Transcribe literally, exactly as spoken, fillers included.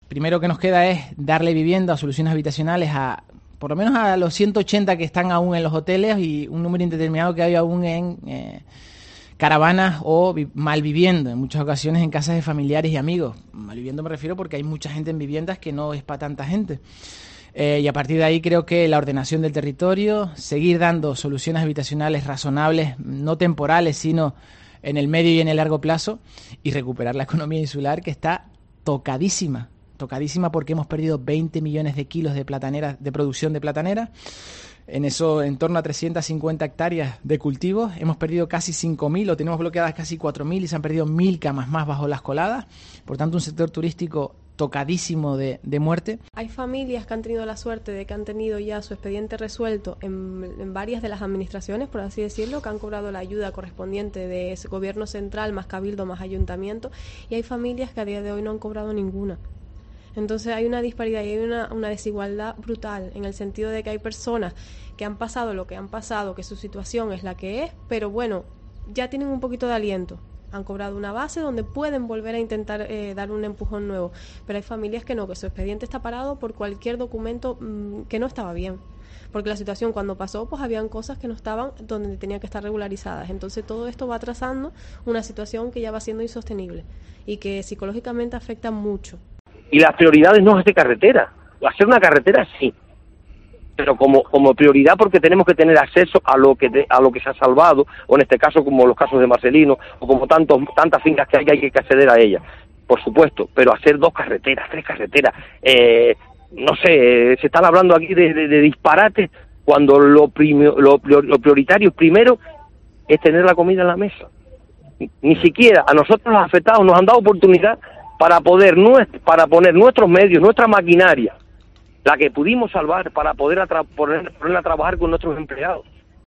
primero que nos queda es darle vivienda o soluciones habitacionales a, por lo menos a los ciento ochenta que están aún en los hoteles y un número indeterminado que hay aún en eh, caravanas o vi- malviviendo, en muchas ocasiones en casas de familiares y amigos. Malviviendo me refiero porque hay mucha gente en viviendas que no es para tanta gente. Eh, y a partir de ahí creo que la ordenación del territorio, seguir dando soluciones habitacionales razonables, no temporales, sino en el medio y en el largo plazo, y recuperar la economía insular, que está tocadísima, tocadísima porque hemos perdido veinte millones de kilos de plataneras, de producción de platanera, en eso en torno a trescientas cincuenta hectáreas de cultivos, hemos perdido casi cinco mil, o tenemos bloqueadas casi cuatro mil y se han perdido mil camas más bajo las coladas, por tanto un sector turístico tocadísimo de, de muerte. Hay familias que han tenido la suerte de que han tenido ya su expediente resuelto en, en varias de las administraciones, por así decirlo, que han cobrado la ayuda correspondiente de ese gobierno central, más cabildo, más ayuntamiento, y hay familias que a día de hoy no han cobrado ninguna. Entonces hay una disparidad y hay una, una desigualdad brutal, en el sentido de que hay personas que han pasado lo que han pasado, que su situación es la que es, pero bueno, ya tienen un poquito de aliento. Han cobrado una base donde pueden volver a intentar eh, dar un empujón nuevo. Pero hay familias que no, que su expediente está parado por cualquier documento mmm, que no estaba bien. Porque la situación cuando pasó, pues habían cosas que no estaban donde tenían que estar regularizadas. Entonces todo esto va atrasando una situación que ya va siendo insostenible y que psicológicamente afecta mucho. Y las prioridades no es de carretera. Hacer una carretera sí, pero como como prioridad porque tenemos que tener acceso a lo que te, a lo que se ha salvado, o en este caso como los casos de Marcelino, o como tantos tantas fincas que hay, hay que acceder a ellas, por supuesto, pero hacer dos carreteras, tres carreteras, eh, no sé, se están hablando aquí de, de, de disparates, cuando lo, primio, lo, lo prioritario primero es tener la comida en la mesa. Ni siquiera a nosotros los afectados nos han dado oportunidad para poder para poner nuestros medios, nuestra maquinaria, la que pudimos salvar, para poder atra- poner, poner a trabajar con nuestros empleados.